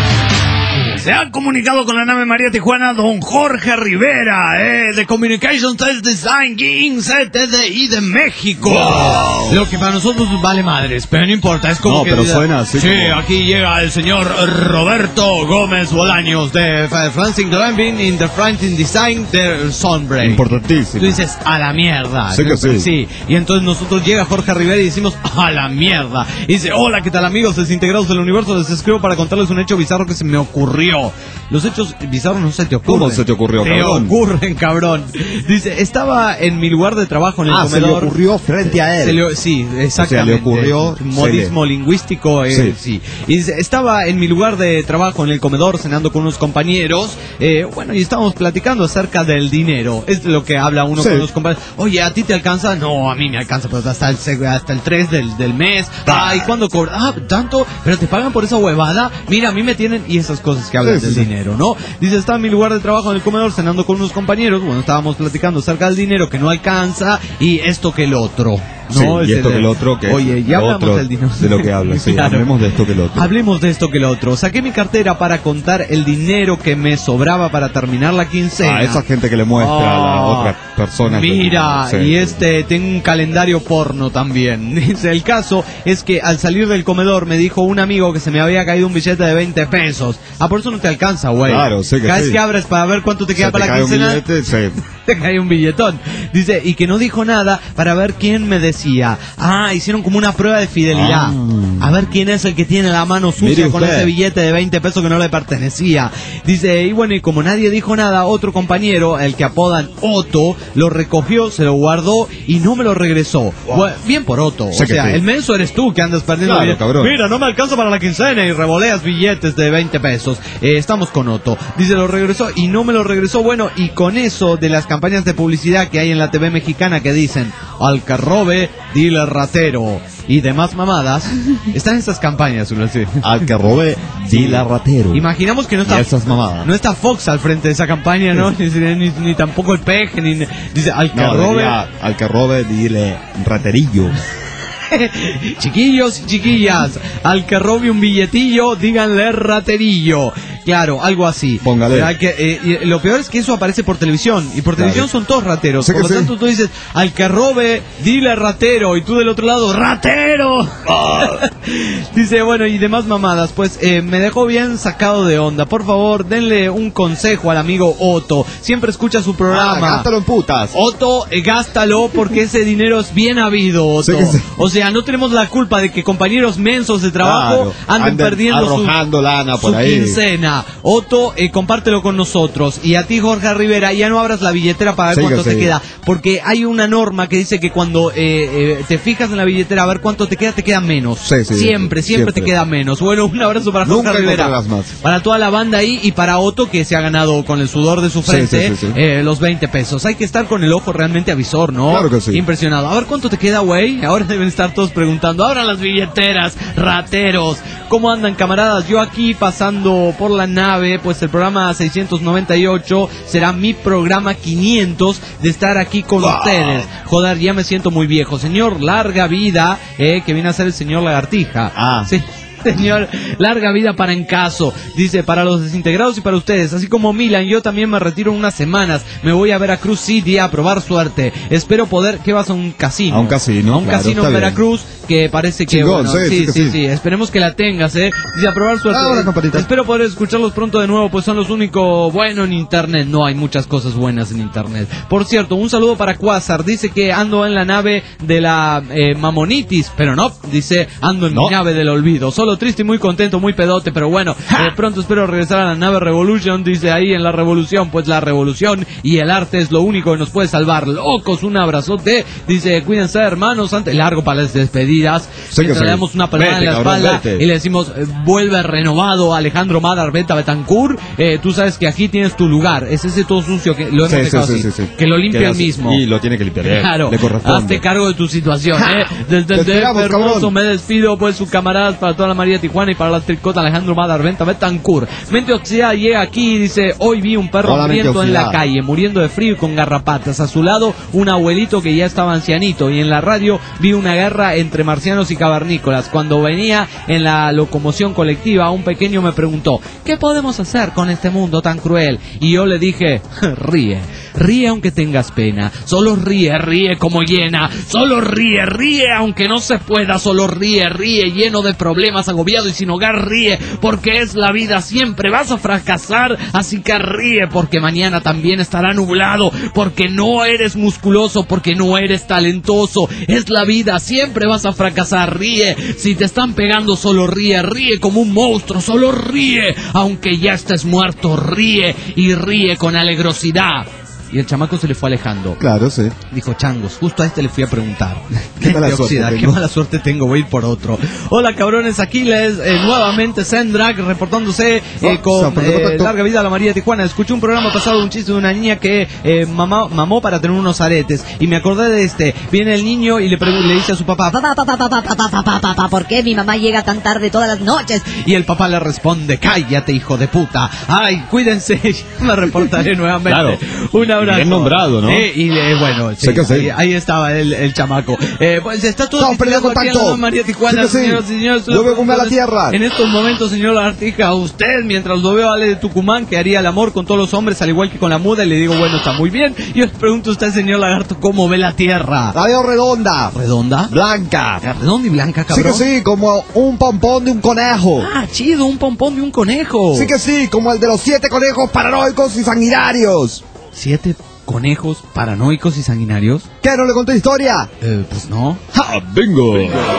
Se ha comunicado con la nave María Tijuana don Jorge Rivera, de Communication Test Design Inc. TDI de México. Wow. Lo que para nosotros vale madres, pero no importa, es como no, que... pero suena así. Sí, como... aquí llega el señor Roberto Gómez Bolaños de Francing Drambin in the Francing Design de Sunbreak. Importantísimo. Tú dices, a la mierda. Sí que sí. Sí, y entonces nosotros llega Jorge Rivera y decimos, a la mierda. Y dice, hola, ¿qué tal amigos desintegrados del universo? Les escribo para contarles un hecho bizarro que se me ocurrió. Los hechos bizarros no se te ocurren. ¿Cómo se te ocurrió, te cabrón? Te ocurren, cabrón. Dice, estaba en mi lugar de trabajo en el comedor. Se le ocurrió frente a él. Sí, exactamente. O sea, le ocurrió... Modismo lingüístico, sí. Y dice, estaba en mi lugar de trabajo en el comedor cenando con unos compañeros. Bueno, y estábamos platicando acerca del dinero. Es lo que habla uno con los compañeros. Oye, ¿a ti te alcanza? No, a mí me alcanza, pero hasta el 3 del mes. ¿Y cuándo cobras? ¿Tanto? ¿Pero te pagan por esa huevada? Mira, a mí me tienen... Y esas cosas que hablan del dinero, ¿no? Dice, estaba en mi lugar de trabajo en el comedor cenando con unos compañeros. Bueno, estábamos platicando acerca del dinero que no alcanza y esto que el otro. No, y esto que el otro que oye, ya hablamos del dinero. De lo que habla, sí, claro. Hablemos de esto que el otro. Hablemos de esto que el otro. Saqué mi cartera para contar el dinero que me sobraba para terminar la quincena. Esa gente que le muestra a la otra persona. Mira, y tengo un calendario porno también. Dice, el caso es que al salir del comedor me dijo un amigo que se me había caído un billete de 20 pesos. Por eso no te alcanza, güey. Claro, sí que cada vez que abres para ver cuánto te queda para la quincena, billete, te cae un billetón. Dice, y que no dijo nada para ver quién me decía. Hicieron como una prueba de fidelidad. A ver quién es el que tiene la mano sucia con ese billete de 20 pesos que no le pertenecía. Dice, y bueno, y como nadie dijo nada, otro compañero, el que apodan Otto, lo recogió, se lo guardó y no me lo regresó. Bueno, bien por Otto. El menso eres tú que andas perdiendo billetes. Cabrón. Mira, no me alcanza para la quincena y revoleas billetes de 20 pesos. Estamos con Otto. Dice, lo regresó y no me lo regresó. Bueno, y con eso de las campañas de publicidad que hay en la TV mexicana que dicen, al que robe, dile ratero y demás mamadas, están estas campañas, sí. Al que robe, dile ratero. Imaginamos que no está esas mamadas. No está Fox al frente de esa campaña, ¿no? Ni tampoco el Peje, dice al que robe. Al que robe, dile raterillo. Chiquillos y chiquillas, al que robe un billetillo, díganle raterillo. Claro, algo así. Póngale. Lo peor es que eso aparece por televisión. Y por televisión son todos rateros. Por lo tanto tú dices, al que robe, dile ratero. Y tú del otro lado, ¡ratero! Dice, bueno, y demás mamadas. Pues me dejó bien sacado de onda. Por favor, denle un consejo al amigo Otto. Siempre escucha su programa. Gástalo en putas. Otto, gástalo porque ese dinero es bien habido, Otto. O sea, no tenemos la culpa de que compañeros mensos de trabajo anden perdiendo arrojando lana por su quincena. Otto, compártelo con nosotros. Y a ti, Jorge Rivera, ya no abras la billetera para ver cuánto te queda. Porque hay una norma que dice que cuando te fijas en la billetera a ver cuánto te queda menos. Siempre te queda menos. Bueno, un abrazo para Jorge Rivera. Para toda la banda ahí y para Otto, que se ha ganado con el sudor de su frente los 20 pesos. Hay que estar con el ojo realmente avisor, ¿no? Claro que sí. Impresionado. A ver cuánto te queda, güey. Ahora deben estar todos preguntando. Abran las billeteras, rateros. ¿Cómo andan, camaradas? Yo aquí pasando por la nave, pues el programa 698 será mi programa 500 de estar aquí con ustedes. Joder, ya me siento muy viejo. Señor, larga vida, que viene a ser el señor Lagartija. Sí. Señor, larga vida para En Caso. Dice, para los desintegrados y para ustedes. Así como Milan, yo también me retiro unas semanas. Me voy a Veracruz City a probar suerte. Espero poder... ¿Qué vas a un casino? A un casino. A un casino en Veracruz, que parece que... Chingón, sí. Esperemos que la tengas, Dice, a probar suerte. Espero poder escucharlos pronto de nuevo, pues son los únicos buenos en internet. No, hay muchas cosas buenas en internet. Por cierto, un saludo para Quasar. Dice que ando en la nave de la Mamonitis, pero no. Dice, ando en mi nave del olvido. Solo triste y muy contento, muy pedote, pero bueno, pronto espero regresar a la nave Revolution, dice ahí en la revolución, pues la revolución y el arte es lo único que nos puede salvar. Locos, un abrazote, dice, cuídense hermanos, largo para las despedidas, mientras le damos una palmada en la espalda y le decimos, vuelve renovado Alejandro Madar Venta Betancourt, tú sabes que aquí tienes tu lugar, es ese todo sucio que lo hemos dejado así, que lo limpia él mismo. Y lo tiene que limpiar, claro, le corresponde. hazte cargo de tu situación, Desde el DF hermoso me despido, pues sus camaradas, para toda la María de Tijuana y para la tricota Alejandro Madar Venta Betancourt. Mente Oxidada llega aquí y dice, hoy vi un perro hambriento en la calle, muriendo de frío y con garrapatas. A su lado, un abuelito que ya estaba ancianito. Y en la radio vi una guerra entre marcianos y cavernícolas. Cuando venía en la locomoción colectiva, un pequeño me preguntó, ¿qué podemos hacer con este mundo tan cruel? Y yo le dije, ríe. Ríe aunque tengas pena. Solo ríe, ríe como llena. Solo ríe, ríe aunque no se pueda. Solo ríe, ríe lleno de problemas, agobiado y sin hogar. Ríe porque es la vida, siempre vas a fracasar. Así que ríe porque mañana también estará nublado. Porque no eres musculoso, porque no eres talentoso. Es la vida, siempre vas a fracasar. Ríe, si te están pegando solo ríe. Ríe como un monstruo, solo ríe aunque ya estés muerto. Ríe y ríe con alegrosidad. Y el chamaco se le fue alejando. Claro, sí. Dijo, changos, justo a este le fui a preguntar. Qué mala suerte tengo, voy a ir por otro. Hola cabrones, aquí les nuevamente Sendrak reportándose con larga vida a la María de Tijuana. Escuché un programa pasado, un chiste de una niña que mamó para tener unos aretes. Y me acordé de este. Viene el niño y le dice a su papá, Papá, ¿por qué mi mamá llega tan tarde todas las noches? Y el papá le responde, cállate hijo de puta. Ay, cuídense, me reportaré nuevamente. Claro. Una bien nombrado, ¿no? Bueno, sí, ahí estaba el chamaco. Pues está todo perdiendo contacto. María Tijuana, señores. Yo veo como a la tierra. En estos momentos, señor Lagartija, usted, mientras lo veo, Ale de Tucumán, que haría el amor con todos los hombres, al igual que con la muda, y le digo, bueno, está muy bien. Y os pregunto a usted, señor Lagarto, ¿cómo ve la tierra? La veo redonda. ¿Redonda? Blanca. ¿Redonda y blanca, cabrón? Sí que sí, como un pompón de un conejo. Ah, chido, un pompón de un conejo. Sí que sí, como el de los 7 conejos paranoicos y sanguinarios. 7 conejos paranoicos y sanguinarios. ¿Qué? ¿No le conté historia? Pues no. ¡Ja! ¡Bingo!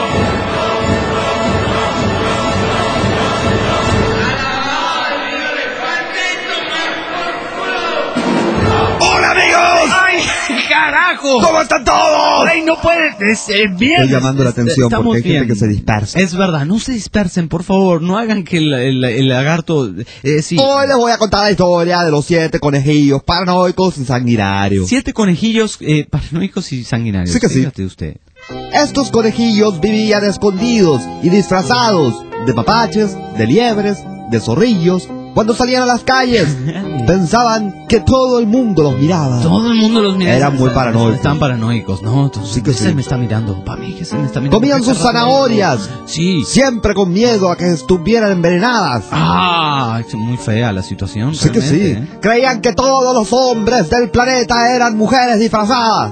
¡Hola, amigos! ¡Ay, carajo! ¿Cómo están todos? ¡Ay, no puede ser bien! Estoy llamando la atención porque hay gente que se dispersa. Es verdad, no se dispersen, por favor. No hagan que el lagarto... sí. Hoy les voy a contar la historia de los 7 conejillos paranoicos y sanguinarios. 7 conejillos paranoicos y sanguinarios. Sí que sí. Fíjate usted. Estos conejillos vivían escondidos y disfrazados de mapaches, de liebres, de zorrillos. Cuando salían a las calles, pensaban que todo el mundo los miraba. Todo el mundo los miraba. Eran muy paranoicos. Están paranoicos, ¿no? Sí que ¿Qué sí. se me está mirando? Para mí, ¿qué se me está mirando? Comían sus zanahorias. Sí. Siempre con miedo a que estuvieran envenenadas. Ah, es muy fea la situación. Sí que sí. Creían que todos los hombres del planeta eran mujeres disfrazadas.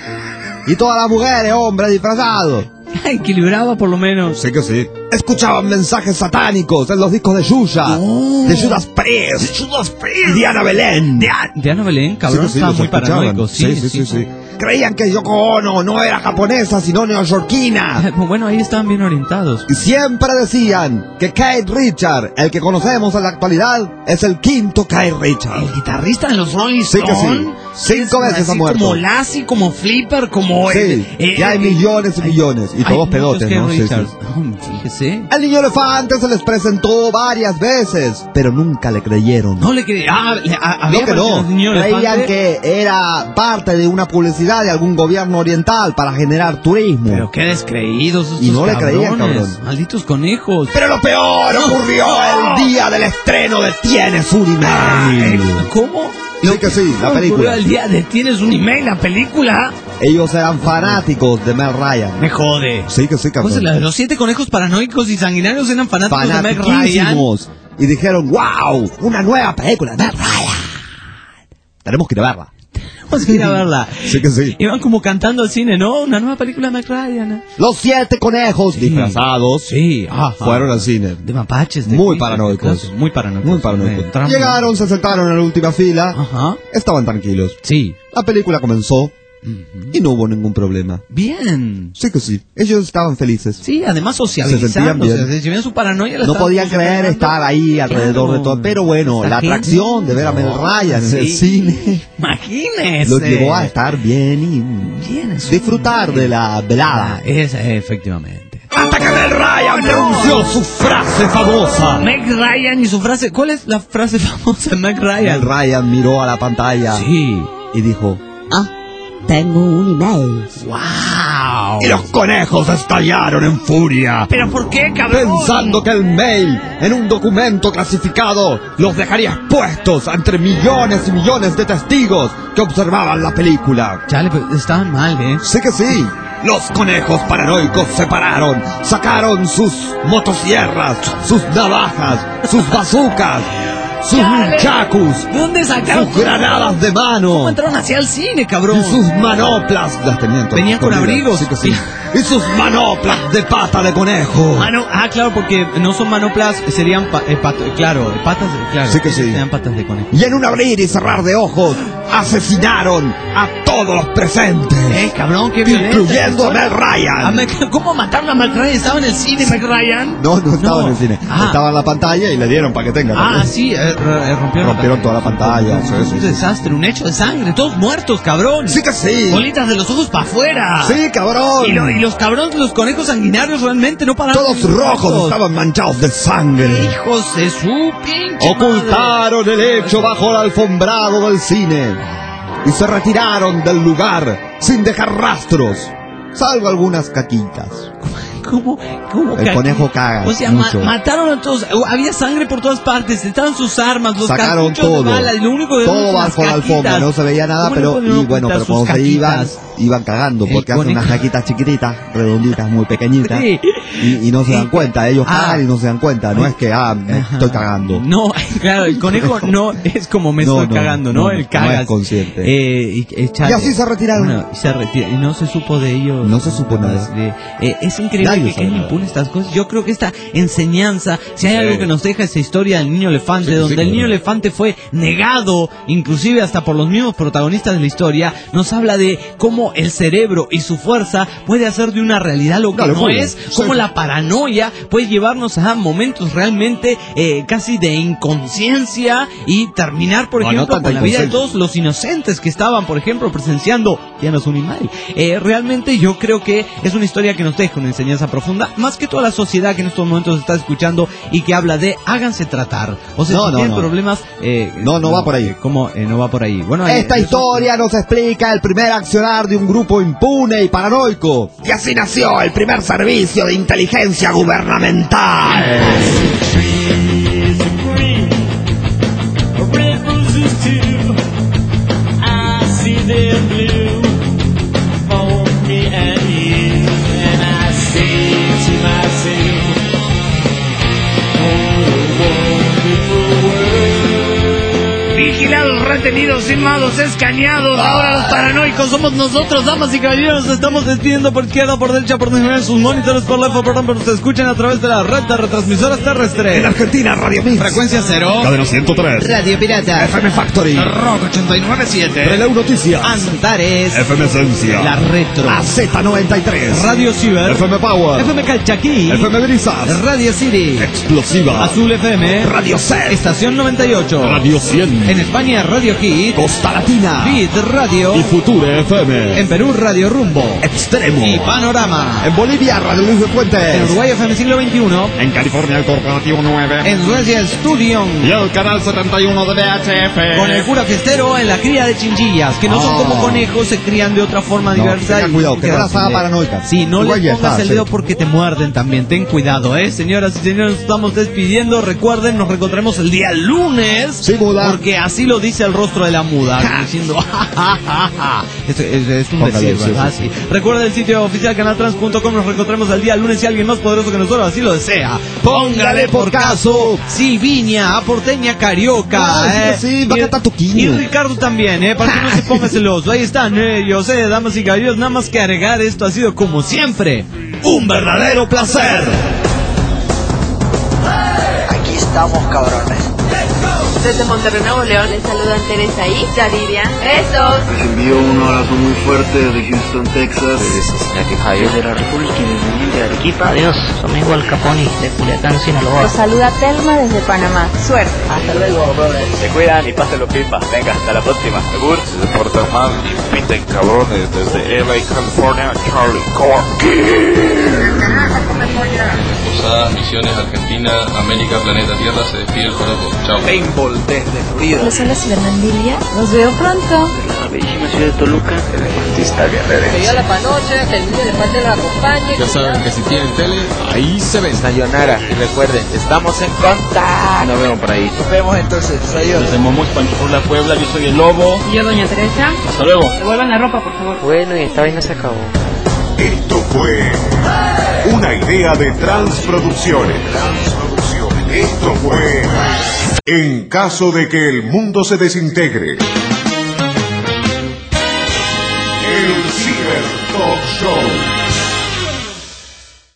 Y todas las mujeres, hombres disfrazados. Equilibraba por lo menos. Sí que sí. Escuchaban mensajes satánicos en los discos de Yuya, de Judas Priest, y Diana Belén. Diana Belén, cabrón, sí, estaba muy paranoico. Sí. Creían que Yoko Ono no era japonesa, sino neoyorquina. Bueno, ahí estaban bien orientados. Y siempre decían que Keith Richards, el que conocemos en la actualidad, es el quinto Keith Richards. El guitarrista de los Rolling Sí Stones. que sí. 5 veces ha muerto. Como Lassie, como Flipper, como... Sí, ya hay millones y millones. Y todos pedotes, ¿no? Sí. No, fíjese. El niño elefante se les presentó varias veces, pero nunca le creyeron. No le creían. No que no. Creían que era parte de una publicidad de algún gobierno oriental para generar turismo. Pero qué descreídos esos Y no le creían, cabrón. Malditos conejos. Pero lo peor ocurrió el día del estreno de Tienes un email. ¿Cómo? Sí que sí, la película. El día de Tienes un email, la película. Ellos eran fanáticos de Meg Ryan. Me jode. Sí que sí, cabrón. Pues los 7 conejos paranoicos y sanguinarios eran fanáticos de Meg Ryan. Y dijeron, wow, una nueva película de Meg Ryan. Tenemos que ir a verla. Tenemos que ir a verla. Sí que sí. Iban como cantando al cine, ¿no? Una nueva película de Meg Ryan. Los 7 conejos disfrazados fueron al cine. De mapaches. Muy paranoicos. Muy paranoicos. Llegaron, se sentaron en la última fila. Ajá. Estaban tranquilos. Sí. La película comenzó. Y no hubo ningún problema. Bien. Sí que sí, ellos estaban felices. Sí, además Se sentían socializando, bien. se sentían su paranoia. La No estaban podían creer superando. estar ahí alrededor Claro. de todo. Pero bueno, Esta la gente- atracción de ver a Mel Ryan en el Sí. cine Imagínese. los llevó a estar bien y Bien, eso. disfrutar de la velada. Es, efectivamente. Hasta que Mel Ryan pronunció su frase famosa. Meg Ryan y su frase. ¿Cuál es la frase famosa de Meg Ryan? Mel Ryan miró a la pantalla Sí. y dijo: Tengo un email. ¡Wow! y los conejos estallaron en furia, ¿Pero por qué, cabrón? pensando que el mail en un documento clasificado los dejaría expuestos entre millones y millones de testigos que observaban la película. Chale, pero estaban mal, ¿eh? Sí que sí. Los conejos paranoicos se pararon, sacaron sus motosierras, sus navajas, sus bazucas, sus nunchakus, ¿De dónde sacaron? sus granadas de ¿Cómo mano entraron hacia el cine, cabrón? y sus manoplas. Las tenían todas Venían con escondidas. abrigos. Sí que sí. Y sus manoplas de pata de conejo. Claro, porque no son manoplas, serían patas, claro. Sí que sí. Serían patas de conejo. Y en un abrir y cerrar de ojos asesinaron a todos los presentes, Cabrón, qué violento. incluyendo a Mel Ryan. ¿Cómo mataron a Meg Ryan? ¿Estaba en el cine Meg Ryan? No estaba en el cine. Ah. Estaba en la pantalla y le dieron para que tenga. Sí, rompieron toda la pantalla. Sí, sí, Un sí. desastre, un hecho de sangre, todos muertos, cabrón. Sí que sí. Bolitas de los ojos para afuera. Sí, cabrón. Y los cabrones, los conejos sanguinarios realmente no pararon. Todos rojos, estaban manchados de sangre. Hijos de su pinche Ocultaron el hecho bajo el alfombrado del cine y se retiraron del lugar sin dejar rastros, salvo algunas caquitas. ¿Cómo El conejo caga O sea, mucho. mataron a todos. Había sangre por todas partes. Estaban sus armas, los Sacaron cartuchos de todo. bala, y lo único que Todo eran las bajo la alfombra, caquitas. no se veía nada, ¿Cómo pero le pueden pero ocultar cuando sus se caquitas? iban cagando, El porque hacen conejo. unas caquitas chiquititas, redonditas, muy pequeñitas, Sí. y no se dan cuenta, ellos cagan y no se dan cuenta, no es que me Ajá. estoy cagando. No, claro, el conejo no es como me estoy cagando, ¿no? El cagas. No es consciente. Chale. Y así se retiraron. Bueno, y se retira, y no se supo de ellos. No se supo nada. Es increíble Nadie que sabe queden nada. impunes estas cosas. Yo creo que esta enseñanza, si hay algo que nos deja esa historia del niño elefante, Sí, donde sí, el claro. niño elefante fue negado, inclusive hasta por los mismos protagonistas de la historia, nos habla de cómo el cerebro y su fuerza puede hacer de una realidad lo que Una no locura. es, cómo Sí. la paranoia puede llevarnos a momentos realmente casi de inconsciencia y terminar, por No ejemplo, tanta con la vida de inconsciencia. todos los inocentes que estaban, por ejemplo, presenciando Dianos Unimal. Realmente yo creo que es una historia que nos deja una enseñanza profunda, más que toda la sociedad que en estos momentos está escuchando y que habla de háganse tratar. O sea, No, si no, tienen no. problemas... No va por ahí. ¿Cómo? No va por ahí. Bueno, Esta historia nos explica el primer accionar de un grupo impune y paranoico. Y así nació el primer servicio de inteligencia gubernamental. Vigilados, retenidos, firmados, escaneados. Ahora los paranoicos somos nosotros, damas y caballeros. Nos estamos despidiendo por izquierda, por derecha, por derecha, en sus monitores, por left, por right, pero se escuchan a través de la red de retransmisoras terrestres. En Argentina, Radio Mix. Frecuencia cero. Cadena 103. Radio Pirata. FM Factory. Rock 89.7. Releu Noticias. Antares. FM Esencia. La Retro. AZ93. Radio Ciber. FM Power. FM Calchaquí. FM Brisas. Radio City. Explosiva. Azul FM. Radio C. Estación 98. Radio 100. En España, Radio Hit. Costa Latina. Beat Radio. Y Future FM. En Perú, Radio Rumbo. Extremo. Y Panorama. En Bolivia, Radio Luis de Fuentes. En Uruguay, FM Siglo XXI. En California, el Corporativo 9. En Suecia, Studion. Y el canal 71 de VHF. Con el cura fiestero en la cría de chinchillas, que no son como conejos, se crían de otra forma No, diversa. tengan y cuidado, que no las haga sí, paranoicas. Sí, no Igual les ya pongas está, el sí. dedo porque te muerden también. Ten cuidado, señoras y señores, nos estamos despidiendo. Recuerden, nos reencontraremos el día lunes. Sí, muda. Porque así lo dice el rostro de la muda, diciendo es un Póngale, decir, sí, ¿verdad? sí, sí. Sí. Recuerden el sitio oficial canaltrans.com. Nos reencontraremos el día lunes si alguien más poderoso que nosotros así lo desea. Póngale por caso. Sí, Viña, Aporteña, Carioca. Ah, sí, va a cantar Toquinho. Y Ricardo también, para que no se ponga celoso. Ahí están ellos, damas y caballeros. Nada más que agregar, esto ha sido como siempre un verdadero placer. Aquí estamos, cabrones. Desde Monterrey, Nuevo León, les saludan Teresa y Yaridia. ¡Besos! Les envío un abrazo muy fuerte desde Houston, Texas. Desde la República Independiente de Arequipa. Adiós, su amigo Al Capone de Culiacán, Sinaloa. Los saluda Telma desde Panamá. Suerte. Hasta luego, brothers. Se cuidan y pásenlo pipa. Venga, hasta la próxima. Agur. Se portan mal y piten cabrones desde LA, California, Charlie Corky. Posadas, Misiones, Argentina, América, Planeta Tierra, se despide el Joropo. Chao. Paintball desde Florida. Les habla Fernandilia. Nos veo pronto. La bellísima ciudad de Toluca. El artista guerrero. Que Dios la panoche, que el día de parte la acompañe. Ya saben que si tienen tele, ahí se ven. Sayonara. Y recuerden, estamos en contacto. Nos vemos por ahí. Nos vemos entonces. Adiós. Desde Momus, Pancho por la Puebla, yo soy el Lobo. Y yo, doña Teresa. Hasta luego. Devuelvan la ropa, por favor. Bueno, y esta vaina se acabó. Esto fue una idea de Transproducciones. Esto fue En caso de que el mundo se desintegre. El Ciber Top